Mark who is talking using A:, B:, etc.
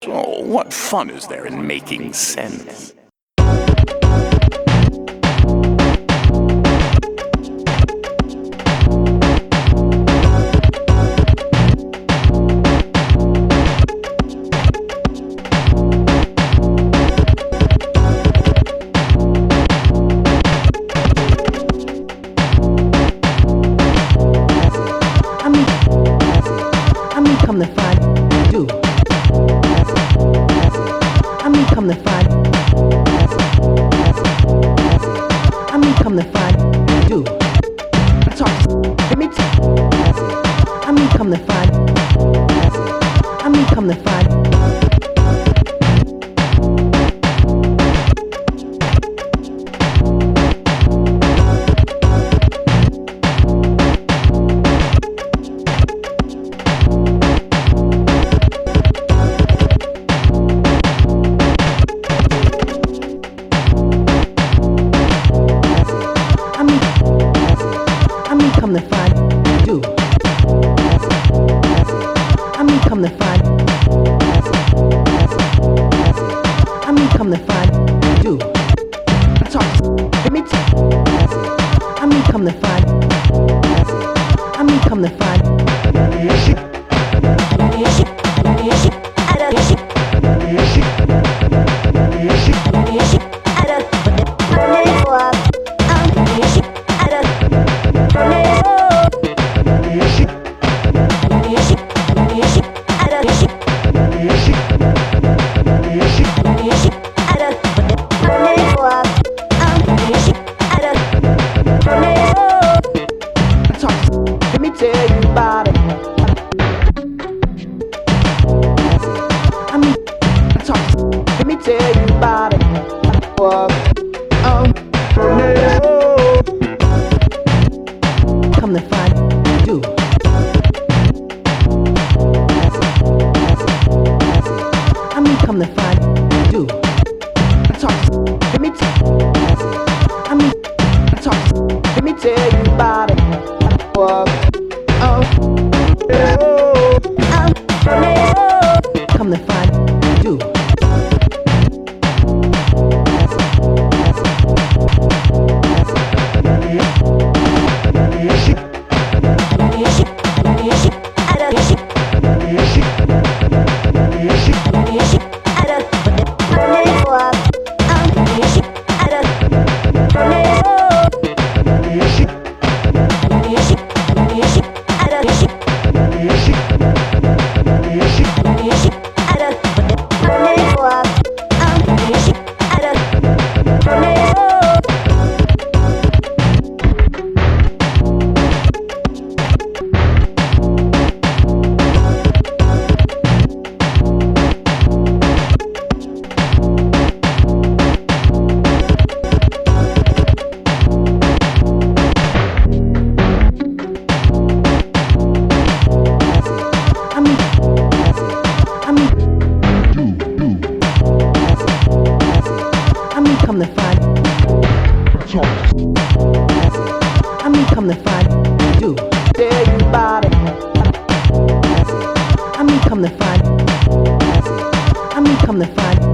A: Oh, what fun is there in making sense?
B: Come to find you. Come to find. Come to find you. Talk. Let me. Come to find. Come to find. Come to find you. Come to find. Come to find you. Talk. Let me. Come to find. Come to find. Let me tell you about it. Let me tell you about it. Come to find you. Come to find you. Let me let me tell you about it. Come to find you. Come to find. Come to find you. Tell you about it. Come to find. Come to find.